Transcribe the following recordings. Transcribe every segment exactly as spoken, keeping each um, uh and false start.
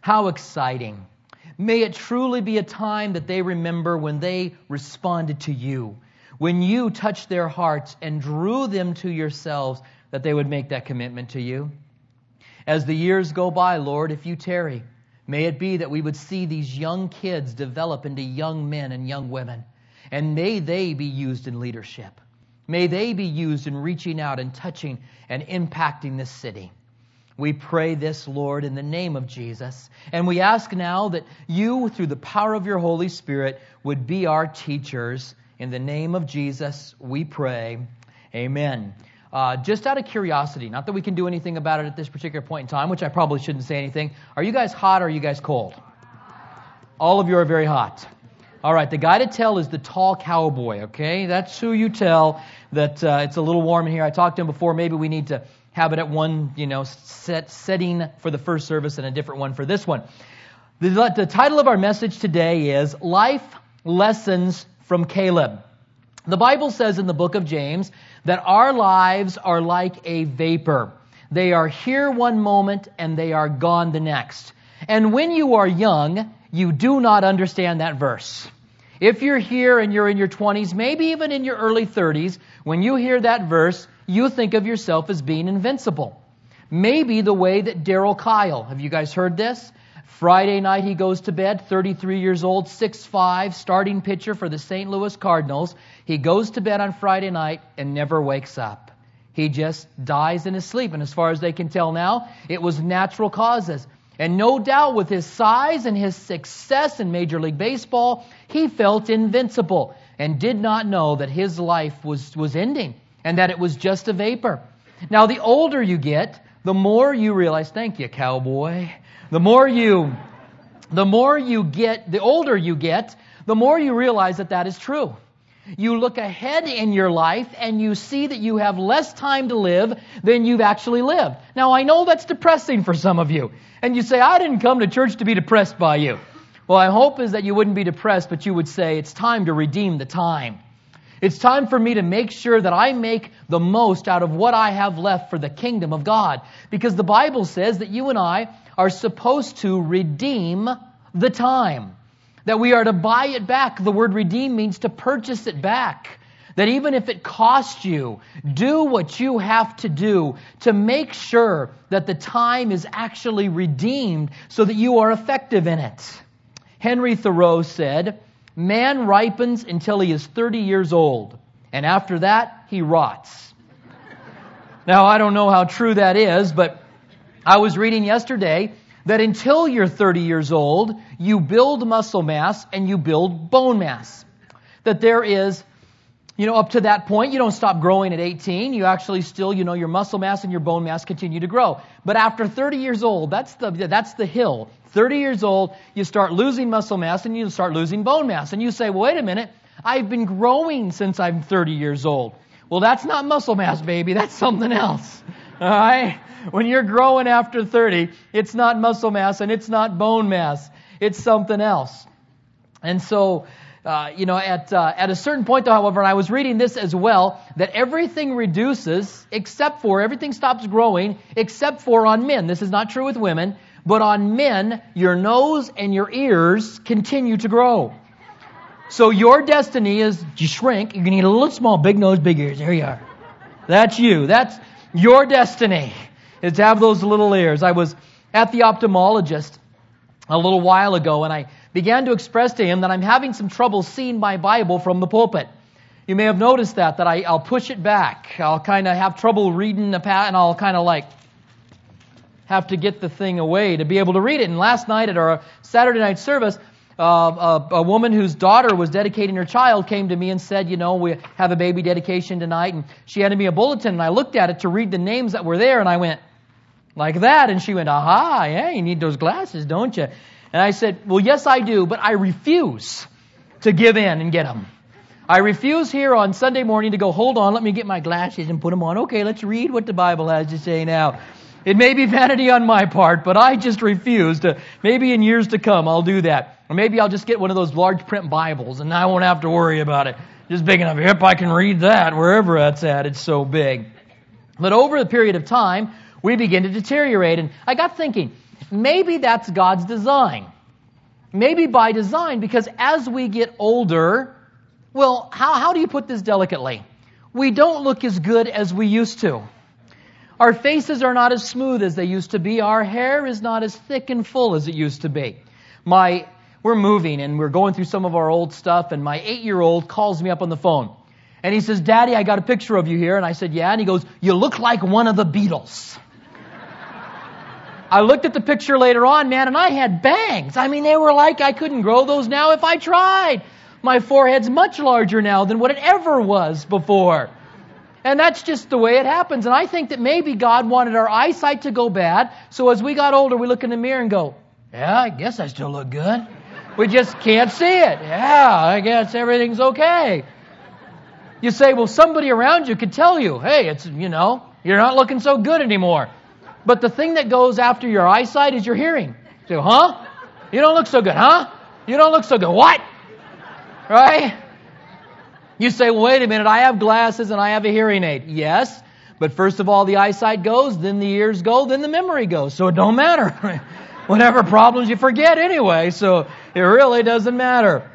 How exciting. May it truly be a time that they remember when they responded to you, when you touched their hearts and drew them to yourselves, that they would make that commitment to you. As the years go by, Lord, if you tarry, may it be that we would see these young kids develop into young men and young women. And may they be used in leadership. May they be used in reaching out and touching and impacting this city. We pray this, Lord, in the name of Jesus. And we ask now that you, through the power of your Holy Spirit, would be our teachers. In the name of Jesus, we pray. Amen. Uh, just out of curiosity, not that we can do anything about it at this particular point in time, which I probably shouldn't say anything. Are you guys hot or are you guys cold? All of you are very hot. All right, the guy to tell is the tall cowboy, okay? That's who you tell that uh, it's a little warm in here. I talked to him before. Maybe we need to have it at one, you know, set setting for the first service and a different one for this one. The, the title of our message today is Life Lessons from Caleb. The Bible says in the book of James that our lives are like a vapor. They are here one moment and they are gone the next. And when you are young, you do not understand that verse. If you're here and you're in your twenties, maybe even in your early thirties, when you hear that verse, you think of yourself as being invincible. Maybe the way that Darryl Kyle, have you guys heard this? Friday night he goes to bed, thirty-three years old, six foot five, starting pitcher for the Saint Louis Cardinals. He goes to bed on Friday night and never wakes up. He just dies in his sleep. And as far as they can tell now, it was natural causes. And no doubt with his size and his success in Major League Baseball, he felt invincible and did not know that his life was, was ending and that it was just a vapor. Now, the older you get, the more you realize, thank you, cowboy. The more you, the more you get, the older you get, the more you realize that that is true. You look ahead in your life and you see that you have less time to live than you've actually lived. Now, I know that's depressing for some of you. And you say, I didn't come to church to be depressed by you. Well, I hope is that you wouldn't be depressed, but you would say, it's time to redeem the time. It's time for me to make sure that I make the most out of what I have left for the kingdom of God. Because the Bible says that you and I are supposed to redeem the time. That we are to buy it back. The word redeem means to purchase it back. That even if it costs you, do what you have to do to make sure that the time is actually redeemed so that you are effective in it. Henry Thoreau said, man ripens until he is thirty years old, and after that, he rots. Now, I don't know how true that is, but I was reading yesterday that until you're thirty years old, you build muscle mass and you build bone mass. That there is, you know, up to that point, you don't stop growing at eighteen. You actually still, you know, your muscle mass and your bone mass continue to grow. But after thirty years old, that's the that's the hill. thirty years old, you start losing muscle mass and you start losing bone mass. And you say, well, wait a minute, I've been growing since I'm thirty years old. Well, that's not muscle mass, baby. That's something else. All right? When you're growing after thirty, it's not muscle mass and it's not bone mass. It's something else. And so, uh, you know, at uh, at a certain point, though, however, and I was reading this as well, that everything reduces except for, everything stops growing except for on men. This is not true with women, but on men, your nose and your ears continue to grow. So your destiny is you shrink. You're going to need a little small, big nose, big ears. There you are. That's you. That's your destiny, is to have those little ears. I was at the ophthalmologist a little while ago, and I began to express to him that I'm having some trouble seeing my Bible from the pulpit. You may have noticed that, that I, I'll push it back. I'll kind of have trouble reading the pat, and I'll kind of like have to get the thing away to be able to read it. And last night at our Saturday night service, uh, a, a woman whose daughter was dedicating her child came to me and said, you know, we have a baby dedication tonight. And she handed me a bulletin, and I looked at it to read the names that were there, and I went, like that. And she went, aha, yeah, you need those glasses, don't you? And I said, well, yes, I do, but I refuse to give in and get them. I refuse here on Sunday morning to go, hold on, let me get my glasses and put them on. Okay, let's read what the Bible has to say now. It may be vanity on my part, but I just refuse to. Maybe in years to come, I'll do that. Or maybe I'll just get one of those large print Bibles, and I won't have to worry about it. Just big enough. Yep, I can read that wherever that's at. It's so big. But over the period of time, we begin to deteriorate. And I got thinking, maybe that's God's design. Maybe by design, because as we get older, well, how, how do you put this delicately? We don't look as good as we used to. Our faces are not as smooth as they used to be. Our hair is not as thick and full as it used to be. My, we're moving and we're going through some of our old stuff, and my eight-year-old calls me up on the phone. And he says, "Daddy, I got a picture of you here." And I said, "Yeah." And he goes, "You look like one of the Beatles." I looked at the picture later on, man, and I had bangs. I mean, they were like, I couldn't grow those now if I tried. My forehead's much larger now than what it ever was before. And that's just the way it happens. And I think that maybe God wanted our eyesight to go bad, so as we got older, we look in the mirror and go, "Yeah, I guess I still look good." We just can't see it. "Yeah, I guess everything's okay." You say, well, somebody around you could tell you, "Hey, it's, you know, you're not looking so good anymore." But the thing that goes after your eyesight is your hearing. You say, "Huh? You don't look so good, huh? You don't look so good." What? Right? You say, "Well, wait a minute, I have glasses and I have a hearing aid." Yes, but first of all, the eyesight goes, then the ears go, then the memory goes. So it don't matter. Whatever problems you forget anyway, so it really doesn't matter.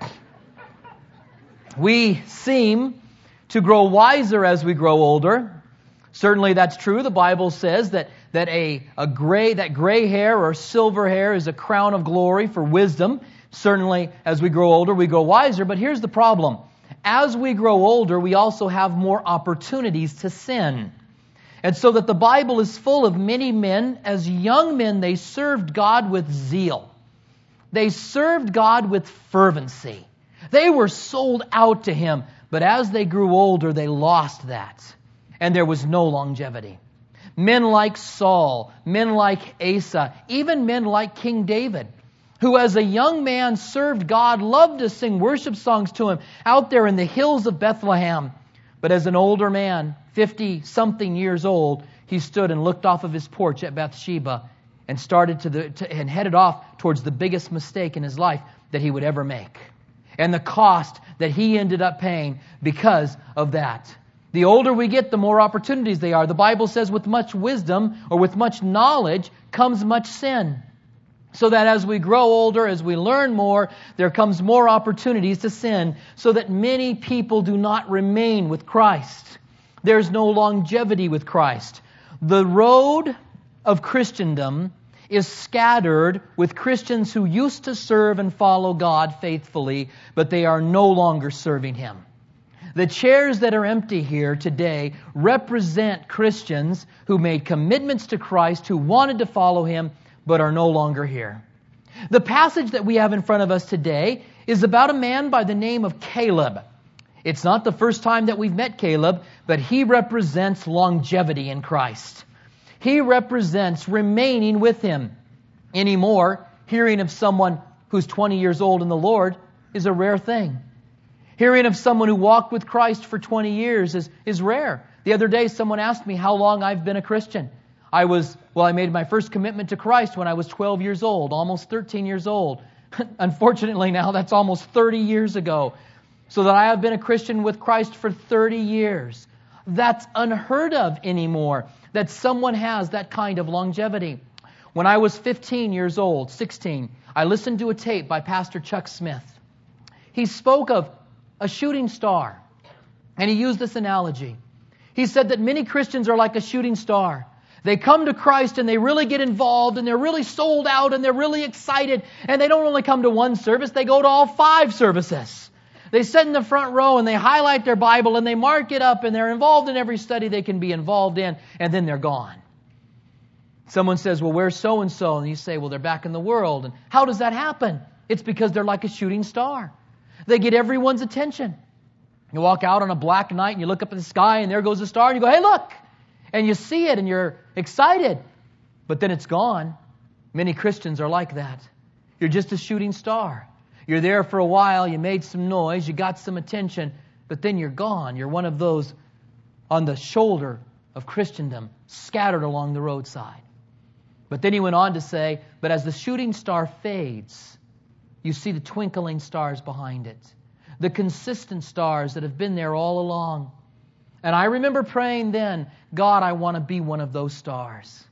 We seem to grow wiser as we grow older. Certainly that's true. The Bible says that, that a, a gray, that gray hair or silver hair is a crown of glory for wisdom. Certainly as we grow older, we grow wiser. But here's the problem. As we grow older, we also have more opportunities to sin. And so that the Bible is full of many men. As young men, they served God with zeal. They served God with fervency. They were sold out to Him. But as they grew older, they lost that. And there was no longevity. Men like Saul, men like Asa, even men like King David, who as a young man served God, loved to sing worship songs to Him out there in the hills of Bethlehem. But as an older man, fifty-something years old, he stood and looked off of his porch at Bathsheba and started to the to, and headed off towards the biggest mistake in his life that he would ever make. And the cost that he ended up paying because of that. The older we get, the more opportunities they are. The Bible says with much wisdom or with much knowledge comes much sin. So that as we grow older, as we learn more, there comes more opportunities to sin, so that many people do not remain with Christ. There's no longevity with Christ. The road of Christendom is scattered with Christians who used to serve and follow God faithfully, but they are no longer serving Him. The chairs that are empty here today represent Christians who made commitments to Christ, who wanted to follow Him, but are no longer here. The passage that we have in front of us today is about a man by the name of Caleb. It's not the first time that we've met Caleb, but he represents longevity in Christ. He represents remaining with Him. Anymore, hearing of someone who's twenty years old in the Lord is a rare thing. Hearing of someone who walked with Christ for twenty years is, is rare. The other day, someone asked me how long I've been a Christian. I was, well, I made my first commitment to Christ when I was twelve years old, almost thirteen years old. Unfortunately now, that's almost thirty years ago. So that I have been a Christian with Christ for thirty years. That's unheard of anymore, that someone has that kind of longevity. When I was fifteen years old, sixteen, I listened to a tape by Pastor Chuck Smith. He spoke of a shooting star, and he used this analogy. He said that many Christians are like a shooting star. They come to Christ and they really get involved and they're really sold out and they're really excited. And they don't only come to one service, they go to all five services. They sit in the front row and they highlight their Bible and they mark it up and they're involved in every study they can be involved in, and then they're gone. Someone says, well, where's so-and-so? And you say, well, they're back in the world. And how does that happen? It's because they're like a shooting star. They get everyone's attention. You walk out on a black night and you look up at the sky and there goes a star and you go, hey, look! And you see it and you're excited. But then it's gone. Many Christians are like that. You're just a shooting star. You're there for a while, you made some noise, you got some attention, but then you're gone. You're one of those on the shoulder of Christendom, scattered along the roadside. But then he went on to say, but as the shooting star fades, you see the twinkling stars behind it. The consistent stars that have been there all along. And I remember praying then, God, I want to be one of those stars.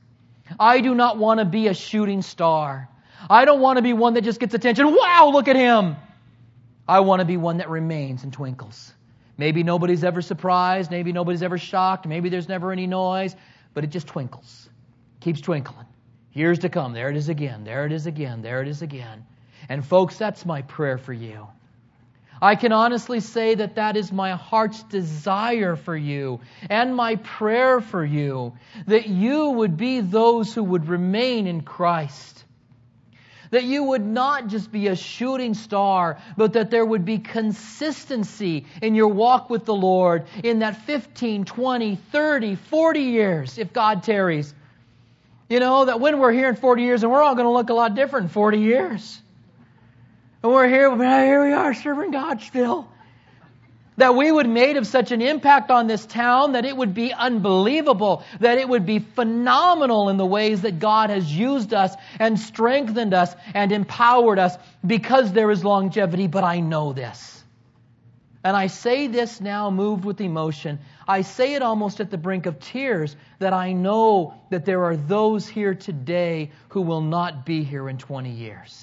I do not want to be a shooting star. I don't want to be one that just gets attention. Wow, look at him. I want to be one that remains and twinkles. Maybe nobody's ever surprised. Maybe nobody's ever shocked. Maybe there's never any noise. But it just twinkles. Keeps twinkling. Years to come. There it is again. There it is again. There it is again. And folks, that's my prayer for you. I can honestly say that that is my heart's desire for you and my prayer for you, that you would be those who would remain in Christ. That you would not just be a shooting star, but that there would be consistency in your walk with the Lord in that fifteen, twenty, thirty, forty years, if God tarries. You know, that when we're here in forty years, and we're all going to look a lot different in forty years. And we're here, here we are serving God still. That we would made of such an impact on this town that it would be unbelievable, that it would be phenomenal in the ways that God has used us and strengthened us and empowered us because there is longevity. But I know this. And I say this now moved with emotion. I say it almost at the brink of tears, that I know that there are those here today who will not be here in twenty years.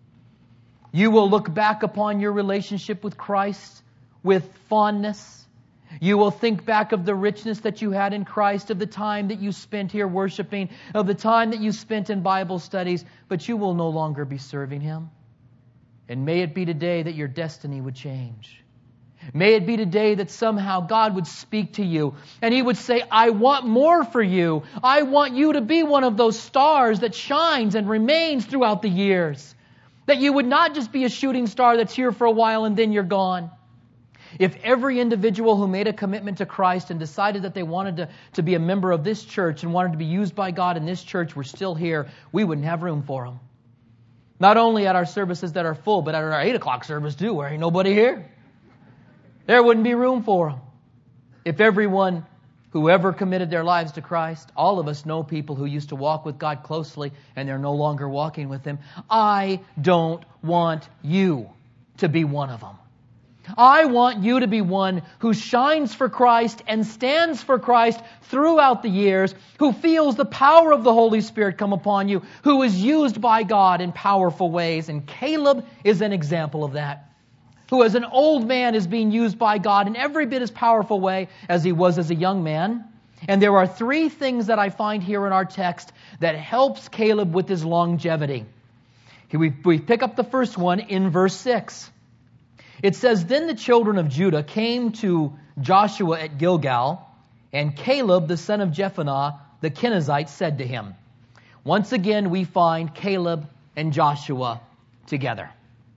You will look back upon your relationship with Christ with fondness. You will think back of the richness that you had in Christ, of the time that you spent here worshiping, of the time that you spent in Bible studies, but you will no longer be serving Him. And may it be today that your destiny would change. May it be today that somehow God would speak to you and He would say, I want more for you. I want you to be one of those stars that shines and remains throughout the years. That you would not just be a shooting star that's here for a while and then you're gone. If every individual who made a commitment to Christ and decided that they wanted to, to be a member of this church and wanted to be used by God in this church were still here, we wouldn't have room for them. Not only at our services that are full, but at our eight o'clock service too, where ain't nobody here. There wouldn't be room for them. If everyone who ever committed their lives to Christ, all of us know people who used to walk with God closely and they're no longer walking with Him. I don't want you to be one of them. I want you to be one who shines for Christ and stands for Christ throughout the years, who feels the power of the Holy Spirit come upon you, who is used by God in powerful ways. And Caleb is an example of that. Who as an old man is being used by God in every bit as powerful way as he was as a young man. And there are three things that I find here in our text that helps Caleb with his longevity. We, we pick up the first one in verse six. It says, Then the children of Judah came to Joshua at Gilgal, and Caleb, the son of Jephunneh, the Kenizzite, said to him. Once again, we find Caleb and Joshua together.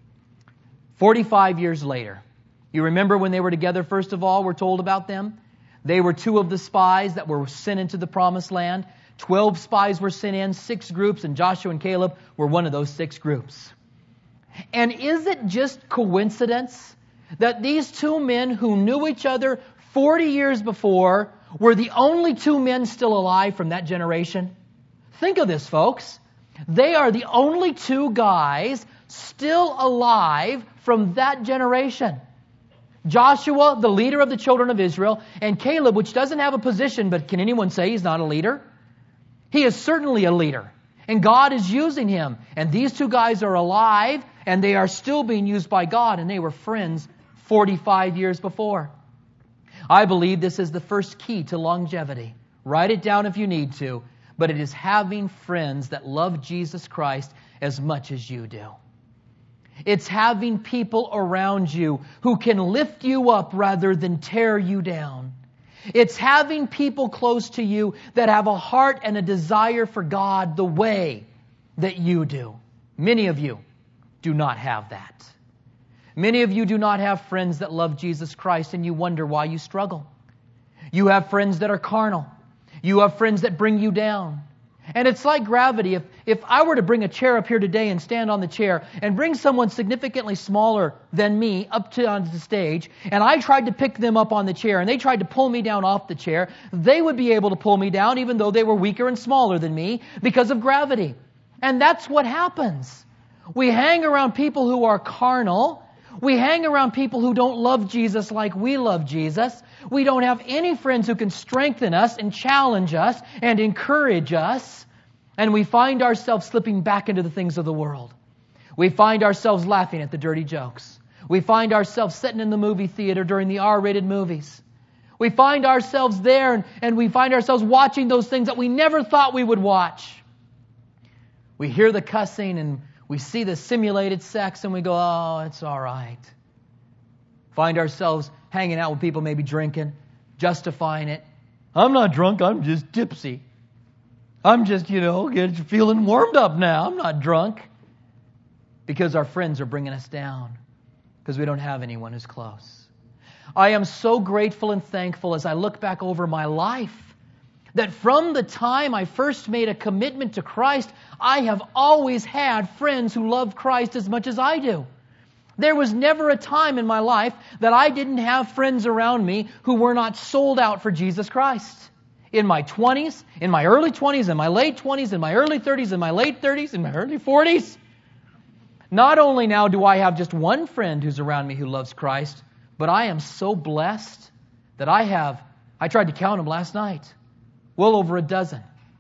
forty-five years later. You remember when they were together, first of all, we're told about them? They were two of the spies that were sent into the promised land. Twelve spies were sent in, six groups, and Joshua and Caleb were one of those six groups. And is it just coincidence that these two men who knew each other forty years before were the only two men still alive from that generation? Think of this, folks. They are the only two guys still alive from that generation. Joshua, the leader of the children of Israel, and Caleb, which doesn't have a position, but can anyone say he's not a leader? He is certainly a leader. And God is using him. And these two guys are alive, and they are still being used by God, and they were friends forty-five years before. I believe this is the first key to longevity. Write it down if you need to. But it is having friends that love Jesus Christ as much as you do. It's having people around you who can lift you up rather than tear you down. It's having people close to you that have a heart and a desire for God the way that you do. Many of you do not have that. Many of you do not have friends that love Jesus Christ, and you wonder why you struggle. You have friends that are carnal. You have friends that bring you down. And it's like gravity. If, if I were to bring a chair up here today and stand on the chair and bring someone significantly smaller than me up to on the stage, and I tried to pick them up on the chair and they tried to pull me down off the chair, they would be able to pull me down even though they were weaker and smaller than me because of gravity. And that's what happens. We hang around people who are carnal. We hang around people who don't love Jesus like we love Jesus. We don't have any friends who can strengthen us and challenge us and encourage us. And we find ourselves slipping back into the things of the world. We find ourselves laughing at the dirty jokes. We find ourselves sitting in the movie theater during the R-rated movies. We find ourselves there and, and we find ourselves watching those things that we never thought we would watch. We hear the cussing and we see the simulated sex and we go, oh, it's all right. Find ourselves hanging out with people maybe drinking, justifying it. I'm not drunk, I'm just tipsy. I'm just, you know, get, feeling warmed up now. I'm not drunk. Because our friends are bringing us down. Because we don't have anyone who's close. I am so grateful and thankful as I look back over my life that from the time I first made a commitment to Christ, I have always had friends who love Christ as much as I do. There was never a time in my life that I didn't have friends around me who were not sold out for Jesus Christ. In my twenties, in my early twenties, in my late twenties, in my early thirties, in my late thirties, in my early forties. Not only now do I have just one friend who's around me who loves Christ, but I am so blessed that I have, I tried to count them last night, well over a dozen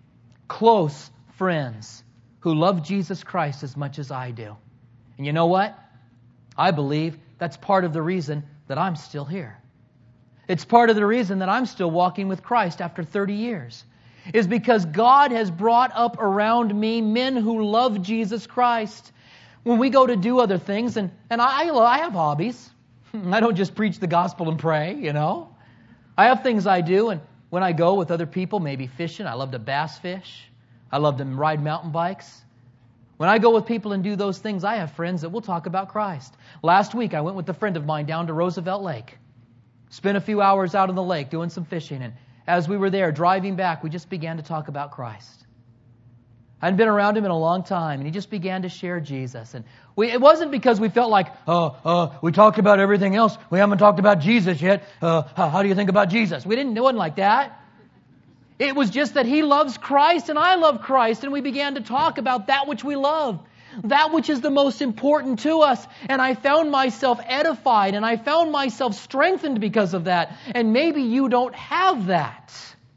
close friends who love Jesus Christ as much as I do. And you know what? I believe that's part of the reason that I'm still here. It's part of the reason that I'm still walking with Christ after thirty years. Is because God has brought up around me men who love Jesus Christ. When we go to do other things, and, and I, I have hobbies. I don't just preach the gospel and pray, you know. I have things I do, and when I go with other people, maybe fishing, I love to bass fish. I love to ride mountain bikes. When I go with people and do those things, I have friends that will talk about Christ. Last week, I went with a friend of mine down to Roosevelt Lake. Spent a few hours out on the lake doing some fishing, and as we were there driving back, we just began to talk about Christ. I hadn't been around him in a long time, and he just began to share Jesus. And we, it wasn't because we felt like, oh, uh, we talked about everything else. We haven't talked about Jesus yet. Uh, how, how do you think about Jesus? We didn't. It wasn't like that. It was just that he loves Christ and I love Christ, and we began to talk about that which we love, that which is the most important to us. And I found myself edified, and I found myself strengthened because of that. And maybe you don't have that.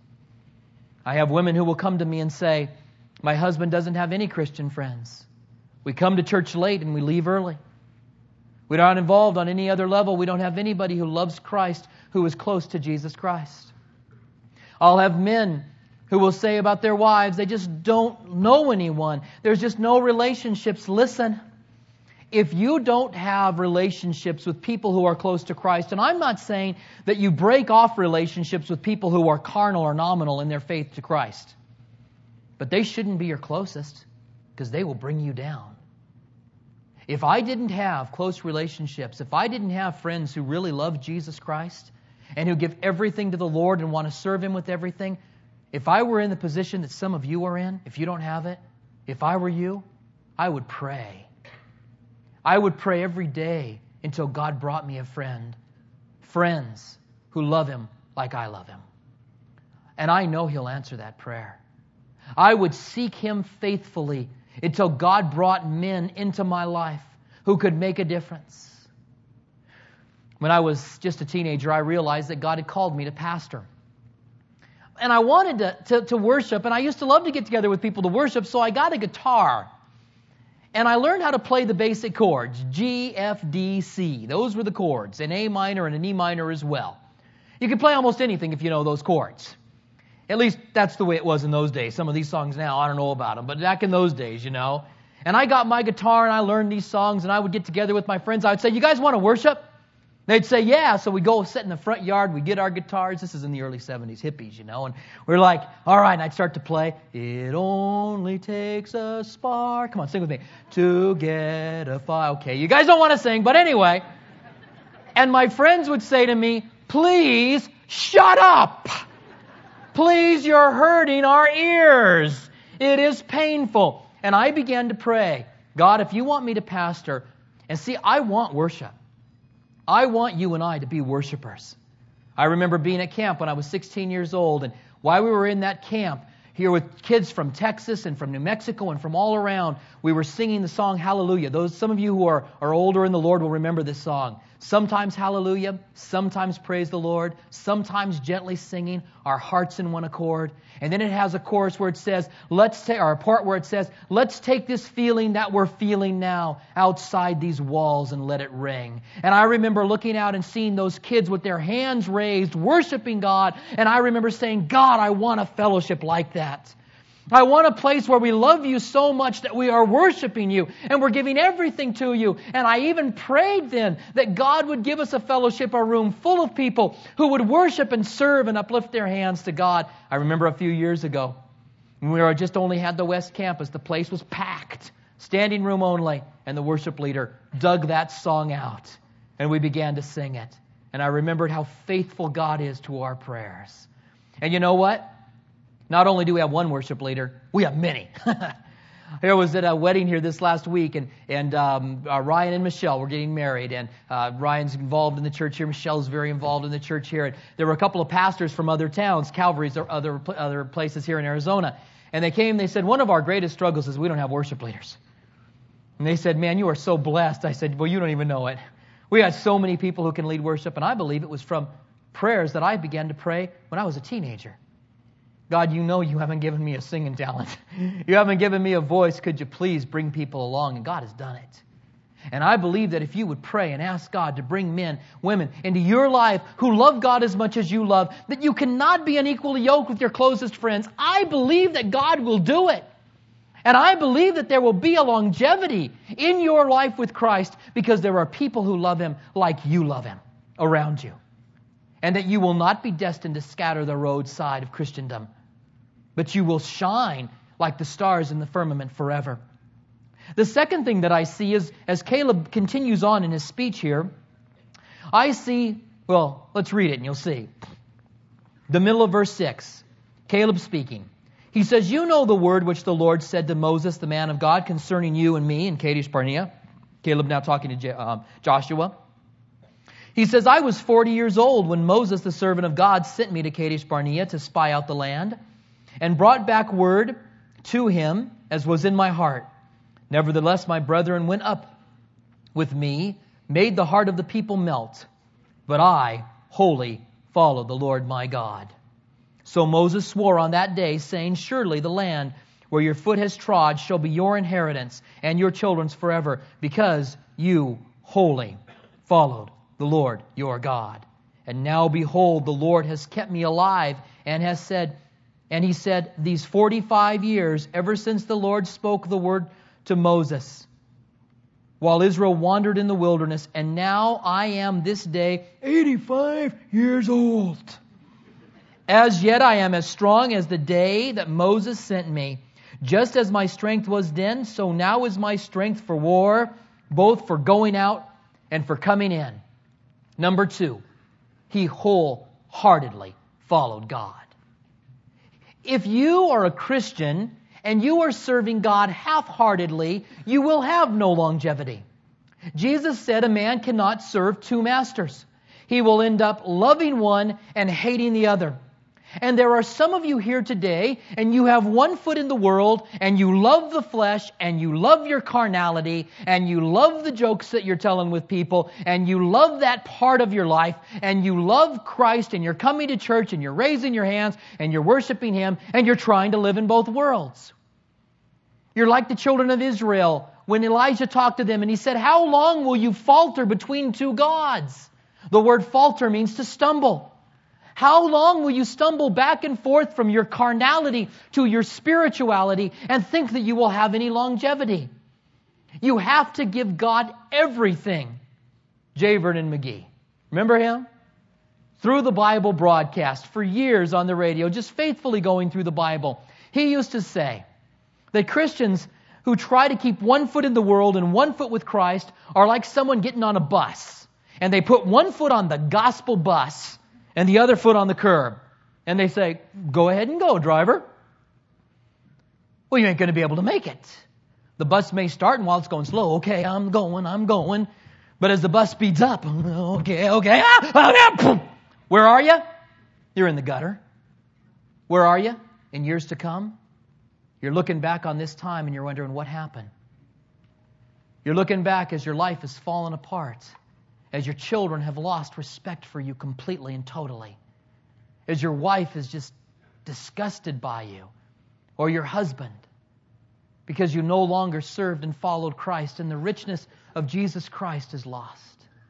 I have women who will come to me and say, my husband doesn't have any Christian friends. We come to church late and we leave early. We're not involved on any other level. We don't have anybody who loves Christ who is close to Jesus Christ. I'll have men who will say about their wives, they just don't know anyone. There's just no relationships. Listen, if you don't have relationships with people who are close to Christ, and I'm not saying that you break off relationships with people who are carnal or nominal in their faith to Christ, but they shouldn't be your closest because they will bring you down. If I didn't have close relationships, if I didn't have friends who really love Jesus Christ and who give everything to the Lord and want to serve Him with everything, if I were in the position that some of you are in, if you don't have it, if I were you, I would pray. I would pray every day until God brought me a friend. Friends who love Him like I love Him. And I know He'll answer that prayer. I would seek Him faithfully until God brought men into my life who could make a difference. When I was just a teenager, I realized that God had called me to pastor. And I wanted to, to, to worship, and I used to love to get together with people to worship, so I got a guitar. And I learned how to play the basic chords, G, F, D, C. Those were the chords, an A minor and an E minor as well. You can play almost anything if you know those chords. At least that's the way it was in those days. Some of these songs now, I don't know about them, but back in those days, you know. And I got my guitar and I learned these songs, and I would get together with my friends. I would say, you guys want to worship? They'd say, yeah. So we go sit in the front yard, we get our guitars. This is in the early seventies, hippies, you know. And we're like, all right, and I'd start to play. It only takes a spark. Come on, sing with me. To get a fire. Okay, you guys don't want to sing, but anyway. And my friends would say to me, please shut up. Please, you're hurting our ears. It is painful. And I began to pray, God, if you want me to pastor, and see, I want worship. I want you and I to be worshipers. I remember being at camp when I was sixteen years old, and while we were in that camp, here with kids from Texas and from New Mexico and from all around, we were singing the song Hallelujah. Those, some of you who are, are older in the Lord will remember this song. Sometimes hallelujah, sometimes praise the Lord, sometimes gently singing, our hearts in one accord. And then it has a chorus where it says, let's take, or a part where it says, let's take this feeling that we're feeling now outside these walls and let it ring. And I remember looking out and seeing those kids with their hands raised, worshiping God. And I remember saying, God, I want a fellowship like that. I want a place where we love you so much that we are worshiping you and we're giving everything to you. And I even prayed then that God would give us a fellowship, a room full of people who would worship and serve and uplift their hands to God. I remember a few years ago when we were just only had the West Campus, the place was packed, standing room only, and the worship leader dug that song out and we began to sing it. And I remembered how faithful God is to our prayers. And you know what? Not only do we have one worship leader, we have many. I was at a wedding here this last week, and, and um, uh, Ryan and Michelle were getting married, and uh, Ryan's involved in the church here. Michelle's very involved in the church here. And there were a couple of pastors from other towns, Calvary's or other, other places here in Arizona. And they came, they said, one of our greatest struggles is we don't have worship leaders. And they said, man, you are so blessed. I said, well, you don't even know it. We had so many people who can lead worship, and I believe it was from prayers that I began to pray when I was a teenager. God, you know you haven't given me a singing talent. You haven't given me a voice. Could you please bring people along? And God has done it. And I believe that if you would pray and ask God to bring men, women into your life who love God as much as you love, that you cannot be unequally yoked with your closest friends, I believe that God will do it. And I believe that there will be a longevity in your life with Christ because there are people who love Him like you love Him around you. And that you will not be destined to scatter the roadside of Christendom, but you will shine like the stars in the firmament forever. The second thing that I see is, as Caleb continues on in his speech here, I see, well, let's read it and you'll see. The middle of verse six, Caleb speaking. He says, you know the word which the Lord said to Moses, the man of God, concerning you and me in Kadesh Barnea. Caleb now talking to um, Joshua. He says, I was forty years old when Moses, the servant of God, sent me to Kadesh Barnea to spy out the land, and brought back word to him as was in my heart. Nevertheless, my brethren went up with me, made the heart of the people melt, but I wholly followed the Lord my God. So Moses swore on that day, saying, surely the land where your foot has trod shall be your inheritance and your children's forever, because you wholly followed the Lord your God. And now behold, the Lord has kept me alive and has said, and he said, these forty-five years, ever since the Lord spoke the word to Moses, while Israel wandered in the wilderness, and now I am this day eighty-five years old. As yet I am as strong as the day that Moses sent me. Just as my strength was then, so now is my strength for war, both for going out and for coming in. Number two, he wholeheartedly followed God. If you are a Christian and you are serving God half-heartedly, you will have no longevity. Jesus said a man cannot serve two masters. He will end up loving one and hating the other. And there are some of you here today, and you have one foot in the world, and you love the flesh, and you love your carnality, and you love the jokes that you're telling with people, and you love that part of your life, and you love Christ, and you're coming to church, and you're raising your hands, and you're worshiping Him, and you're trying to live in both worlds. You're like the children of Israel when Elijah talked to them, and he said, how long will you falter between two gods? The word falter means to stumble. How long will you stumble back and forth from your carnality to your spirituality and think that you will have any longevity? You have to give God everything. J. Vernon McGee. Remember him? Through the Bible broadcast for years on the radio, just faithfully going through the Bible. He used to say that Christians who try to keep one foot in the world and one foot with Christ are like someone getting on a bus. And they put one foot on the gospel bus and the other foot on the curb. And they say, go ahead and go, driver. Well, you ain't going to be able to make it. The bus may start, and while it's going slow, okay, I'm going, I'm going. But as the bus speeds up, okay, okay, ah, ah, ah, where are you? You're in the gutter. Where are you? In years to come? You're looking back on this time and you're wondering what happened. You're looking back as your life has fallen apart. As your children have lost respect for you completely and totally. As your wife is just disgusted by you. Or your husband. Because you no longer served and followed Christ and the richness of Jesus Christ is lost.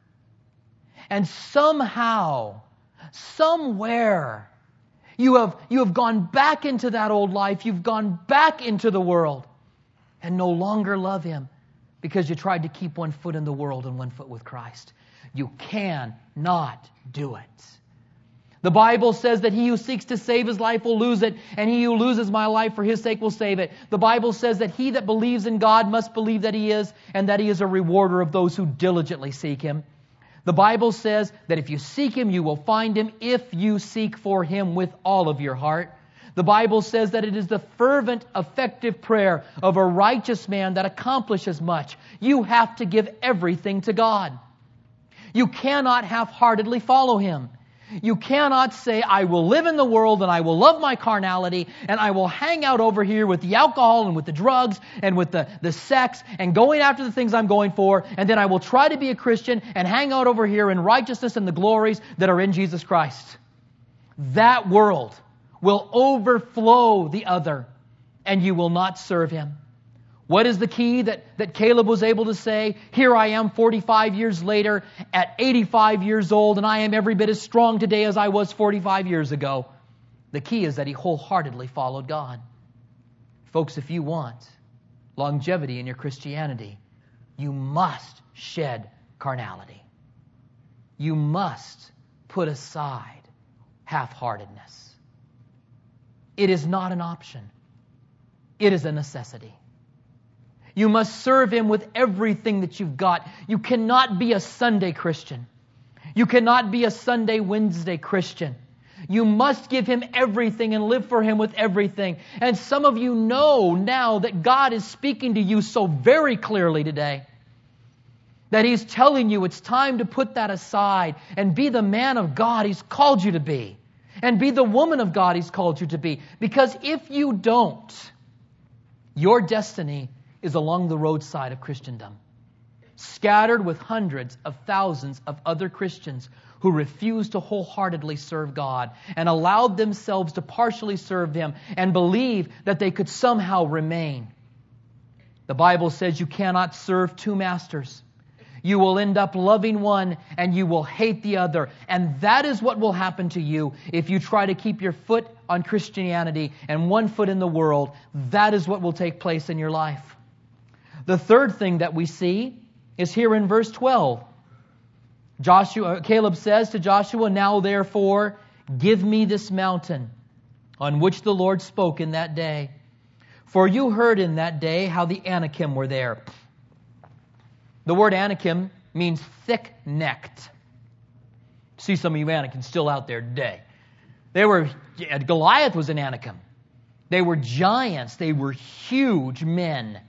And somehow, somewhere, you have, you have gone back into that old life. You've gone back into the world and no longer love Him because you tried to keep one foot in the world and one foot with Christ. You cannot do it. The Bible says that he who seeks to save his life will lose it, and he who loses my life for His sake will save it. The Bible says that he that believes in God must believe that He is, and that He is a rewarder of those who diligently seek Him. The Bible says that if you seek Him, you will find Him if you seek for Him with all of your heart. The Bible says that it is the fervent, effective prayer of a righteous man that accomplishes much. You have to give everything to God. You cannot half-heartedly follow Him. You cannot say, I will live in the world and I will love my carnality and I will hang out over here with the alcohol and with the drugs and with the, the sex and going after the things I'm going for, and then I will try to be a Christian and hang out over here in righteousness and the glories that are in Jesus Christ. That world will overflow the other and you will not serve Him. What is the key that, that Caleb was able to say? Here I am forty-five years later at eighty-five years old and I am every bit as strong today as I was forty-five years ago. The key is that he wholeheartedly followed God. Folks, if you want longevity in your Christianity, you must shed carnality. You must put aside half-heartedness. It is not an option. It is a necessity. You must serve Him with everything that you've got. You cannot be a Sunday Christian. You cannot be a Sunday, Wednesday Christian. You must give Him everything and live for Him with everything. And some of you know now that God is speaking to you so very clearly today that He's telling you it's time to put that aside and be the man of God He's called you to be. And be the woman of God He's called you to be. Because if you don't, your destiny is along the roadside of Christendom, scattered with hundreds of thousands of other Christians who refused to wholeheartedly serve God and allowed themselves to partially serve Him and believe that they could somehow remain. The Bible says you cannot serve two masters. You will end up loving one and you will hate the other. And that is what will happen to you if you try to keep your foot on Christianity and one foot in the world. That is what will take place in your life. The third thing that we see is here in verse twelve. Joshua, Caleb says to Joshua, now therefore, give me this mountain on which the Lord spoke in that day. For you heard in that day how the Anakim were there. The word Anakim means thick-necked. See some of you Anakims still out there today. They were, Goliath was an Anakim. They were giants. They were huge men.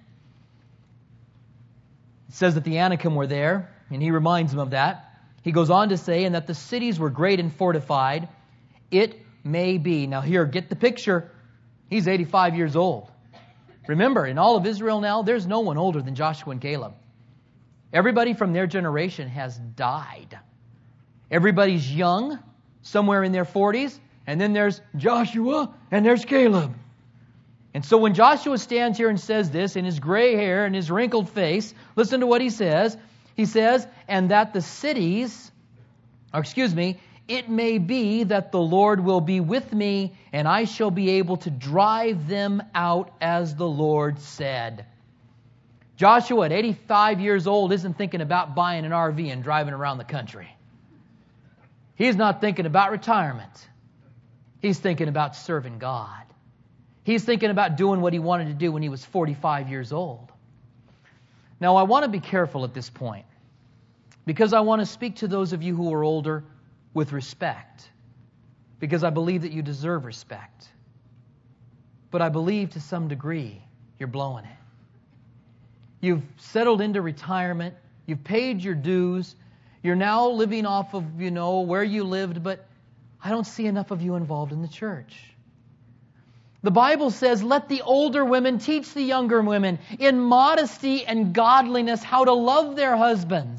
It says that the Anakim were there, and he reminds them of that. He goes on to say, and that the cities were great and fortified. It may be. Now here, get the picture. He's eighty-five years old. Remember, in all of Israel now, there's no one older than Joshua and Caleb. Everybody from their generation has died. Everybody's young, somewhere in their forties, and then there's Joshua and there's Caleb. And so when Joshua stands here and says this in his gray hair and his wrinkled face, listen to what he says. He says, and that the cities, or excuse me, it may be that the Lord will be with me and I shall be able to drive them out as the Lord said. Joshua at eighty-five years old isn't thinking about buying an R V and driving around the country. He's not thinking about retirement. He's thinking about serving God. He's thinking about doing what he wanted to do when he was forty-five years old. Now, I want to be careful at this point because I want to speak to those of you who are older with respect, because I believe that you deserve respect. But I believe to some degree you're blowing it. You've settled into retirement. You've paid your dues. You're now living off of, you know, where you lived, but I don't see enough of you involved in the church. The Bible says, let the older women teach the younger women in modesty and godliness how to love their husbands,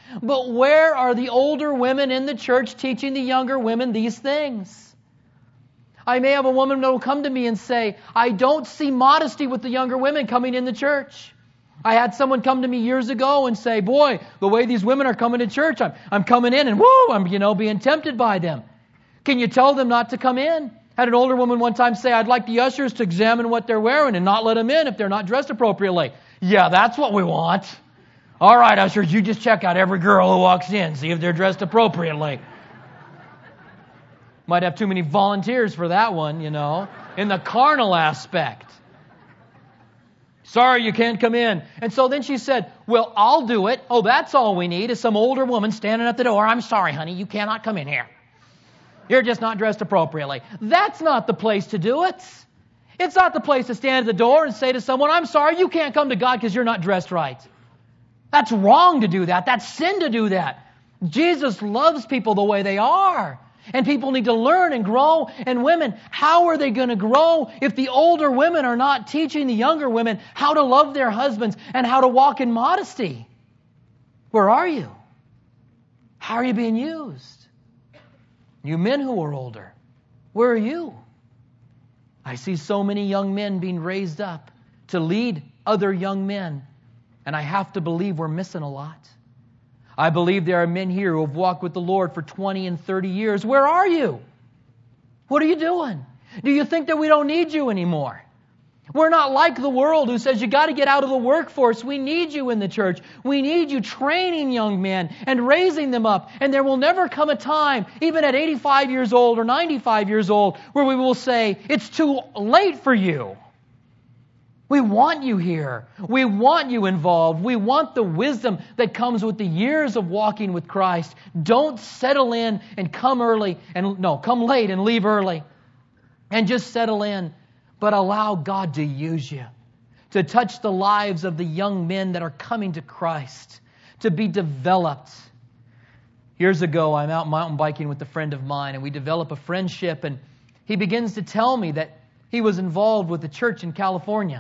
But where are the older women in the church teaching the younger women these things? I may have a woman that will come to me and say, I don't see modesty with the younger women coming in the church. I had someone come to me years ago and say, boy, the way these women are coming to church, I'm, I'm coming in and whoo, I'm, you know, being tempted by them. Can you tell them not to come in? Had an older woman one time say, I'd like the ushers to examine what they're wearing and not let them in if they're not dressed appropriately. Yeah, that's what we want. All right, ushers, you just check out every girl who walks in, see if they're dressed appropriately. Might have too many volunteers for that one, you know, in the carnal aspect. Sorry, you can't come in. And so then she said, well, I'll do it. Oh, that's all we need is some older woman standing at the door. I'm sorry, honey, you cannot come in here. You're just not dressed appropriately. That's not the place to do it. It's not the place to stand at the door and say to someone, I'm sorry, you can't come to God because you're not dressed right. That's wrong to do that. That's sin to do that. Jesus loves people the way they are. And people need to learn and grow. And women, how are they going to grow if the older women are not teaching the younger women how to love their husbands and how to walk in modesty? Where are you? How are you being used? You men who are older, where are you? I see so many young men being raised up to lead other young men. And I have to believe we're missing a lot. I believe there are men here who have walked with the Lord for twenty and thirty years. Where are you? What are you doing? Do you think that we don't need you anymore? We're not like the world who says you got to get out of the workforce. We need you in the church. We need you training young men and raising them up. And there will never come a time, even at eighty-five years old or ninety-five years old, where we will say, it's too late for you. We want you here. We want you involved. We want the wisdom that comes with the years of walking with Christ. Don't settle in and come early and no, come late and leave early. And just settle in. But allow God to use you. To touch the lives of the young men that are coming to Christ. To be developed. Years ago, I'm out mountain biking with a friend of mine and we develop a friendship and he begins to tell me that he was involved with the church in California.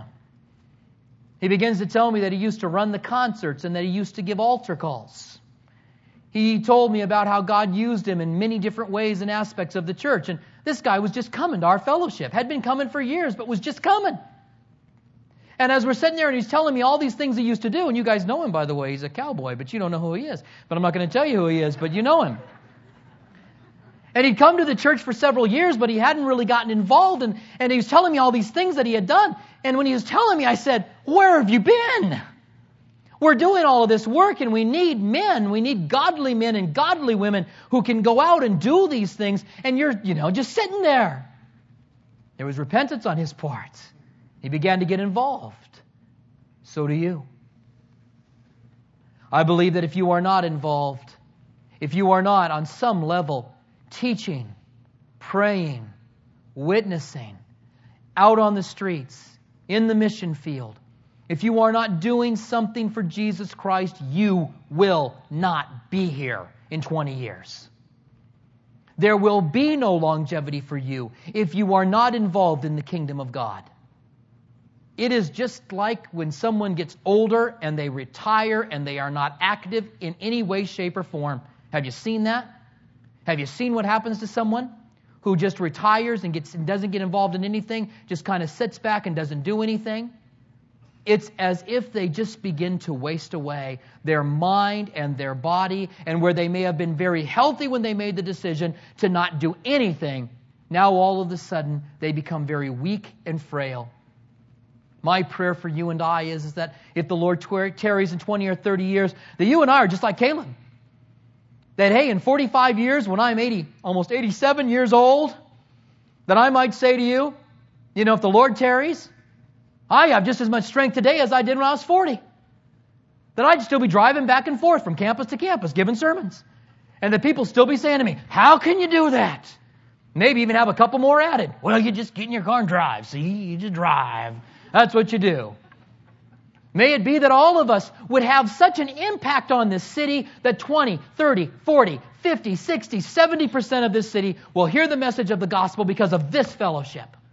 He begins to tell me that he used to run the concerts and that he used to give altar calls. He told me about how God used him in many different ways and aspects of the church. And this guy was just coming to our fellowship. Had been coming for years, but was just coming. And as we're sitting there and he's telling me all these things he used to do, and you guys know him, by the way, he's a cowboy, but you don't know who he is. But I'm not going to tell you who he is, but you know him. And he'd come to the church for several years, but he hadn't really gotten involved. And, and he was telling me all these things that he had done. And when he was telling me, I said, where have you been? We're doing all of this work and we need men. We need godly men and godly women who can go out and do these things. And you're, you know, just sitting there. There was repentance on his part. He began to get involved. So do you. I believe that if you are not involved, if you are not on some level teaching, praying, witnessing, out on the streets, in the mission field, if you are not doing something for Jesus Christ, you will not be here in twenty years. There will be no longevity for you if you are not involved in the kingdom of God. It is just like when someone gets older and they retire and they are not active in any way, shape, or form. Have you seen that? Have you seen what happens to someone who just retires and gets and doesn't get involved in anything, just kind of sits back and doesn't do anything? It's as if they just begin to waste away their mind and their body, and where they may have been very healthy when they made the decision to not do anything, now all of a sudden they become very weak and frail. My prayer for you and I is, is that if the Lord tarries in twenty or thirty years, that you and I are just like Caleb. That, hey, in forty-five years, when I'm eighty, almost eighty-seven years old, that I might say to you, you know, if the Lord tarries, I have just as much strength today as I did when I was forty. That I'd still be driving back and forth from campus to campus, giving sermons. And that people still be saying to me, how can you do that? Maybe even have a couple more added. Well, you just get in your car and drive. See, you just drive. That's what you do. May it be that all of us would have such an impact on this city that twenty, thirty, forty, fifty, sixty, seventy percent of this city will hear the message of the gospel because of this fellowship.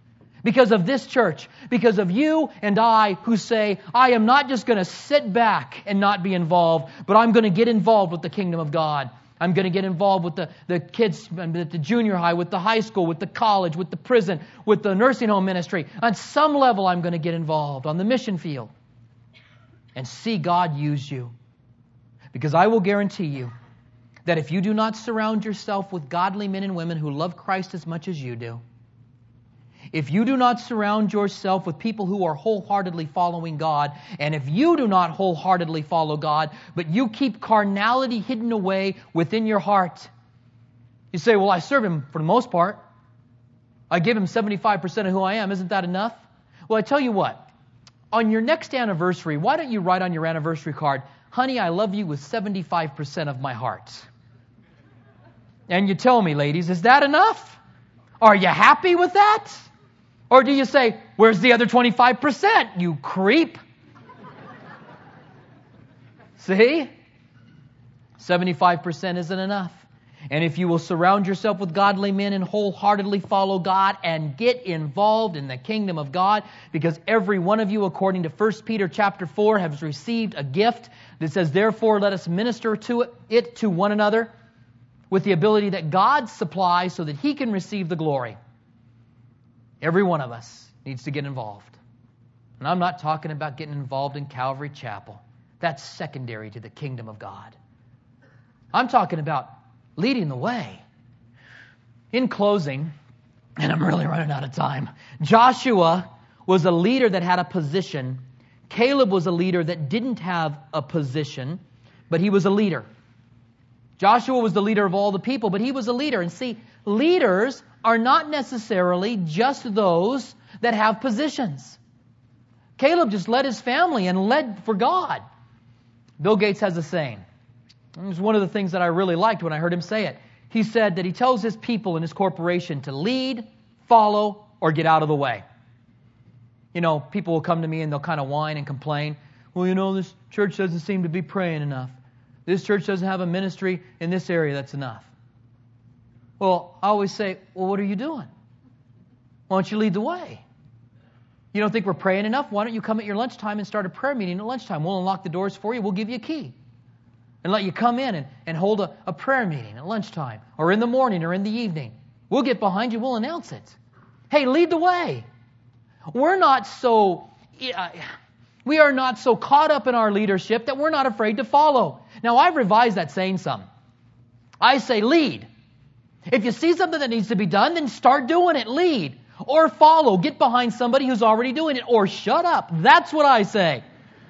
Because of this church, because of you and I who say, I am not just going to sit back and not be involved, but I'm going to get involved with the kingdom of God. I'm going to get involved with the, the kids at the junior high, with the high school, with the college, with the prison, with the nursing home ministry. On some level, I'm going to get involved on the mission field and see God use you. Because I will guarantee you that if you do not surround yourself with godly men and women who love Christ as much as you do, if you do not surround yourself with people who are wholeheartedly following God, and if you do not wholeheartedly follow God, but you keep carnality hidden away within your heart, you say, well, I serve Him for the most part. I give Him seventy-five percent of who I am. Isn't that enough? Well, I tell you what. On your next anniversary, why don't you write on your anniversary card, honey, I love you with seventy-five percent of my heart. And you tell me, ladies, is that enough? Are you happy with that? Or do you say, where's the other twenty-five percent, you creep? See? seventy-five percent isn't enough. And if you will surround yourself with godly men and wholeheartedly follow God and get involved in the kingdom of God, because every one of you, according to First Peter chapter four, has received a gift that says, therefore let us minister to it, it to one another with the ability that God supplies so that He can receive the glory. Every one of us needs to get involved. And I'm not talking about getting involved in Calvary Chapel. That's secondary to the kingdom of God. I'm talking about leading the way. In closing, and I'm really running out of time, Joshua was a leader that had a position. Caleb was a leader that didn't have a position, but he was a leader. Joshua was the leader of all the people, but he was a leader. And see, leaders are not necessarily just those that have positions. Caleb just led his family and led for God. Bill Gates has a saying. It was one of the things that I really liked when I heard him say it. He said that he tells his people in his corporation to lead, follow, or get out of the way. You know, people will come to me and they'll kind of whine and complain. Well, you know, this church doesn't seem to be praying enough. This church doesn't have a ministry in this area that's enough. Well, I always say, well, what are you doing? Why don't you lead the way? You don't think we're praying enough? Why don't you come at your lunchtime and start a prayer meeting at lunchtime? We'll unlock the doors for you. We'll give you a key. And let you come in and, and hold a, a prayer meeting at lunchtime or in the morning or in the evening. We'll get behind you. We'll announce it. Hey, lead the way. We're not so... Uh, we are not so caught up in our leadership that we're not afraid to follow. Now, I've revised that saying some. I say lead. If you see something that needs to be done, then start doing it. Lead. Or follow. Get behind somebody who's already doing it. Or shut up. That's what I say.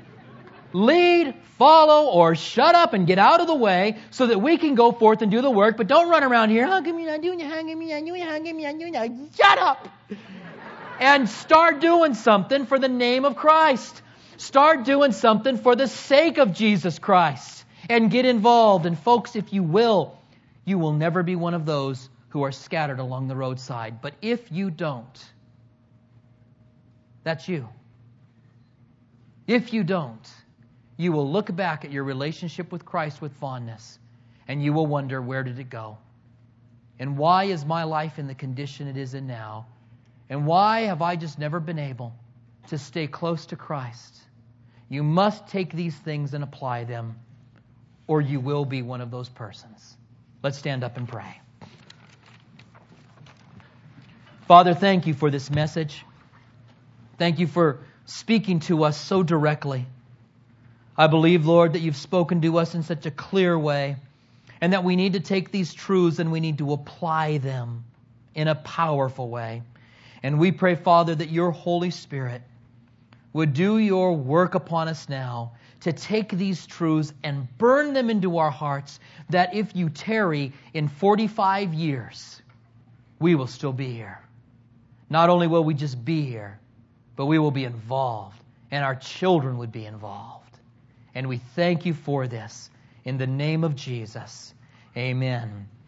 Lead, follow, or shut up and get out of the way so that we can go forth and do the work. But don't run around here. How come you're not doing it? How come you're not doing it? How come you're not doing it? Shut up! And start doing something for the name of Christ. Start doing something for the sake of Jesus Christ. And get involved. And folks, if you will, you will never be one of those who are scattered along the roadside. But if you don't, that's you. If you don't, you will look back at your relationship with Christ with fondness, and you will wonder, where did it go? And why is my life in the condition it is in now? And why have I just never been able to stay close to Christ? You must take these things and apply them, or you will be one of those persons. Let's stand up and pray. Father, thank you for this message. Thank you for speaking to us so directly. I believe, Lord, that you've spoken to us in such a clear way, and that we need to take these truths and we need to apply them in a powerful way. And we pray, Father, that your Holy Spirit would do your work upon us now to take these truths and burn them into our hearts, that if you tarry in forty-five years, we will still be here. Not only will we just be here, but we will be involved, and our children would be involved. And we thank you for this. In the name of Jesus, amen.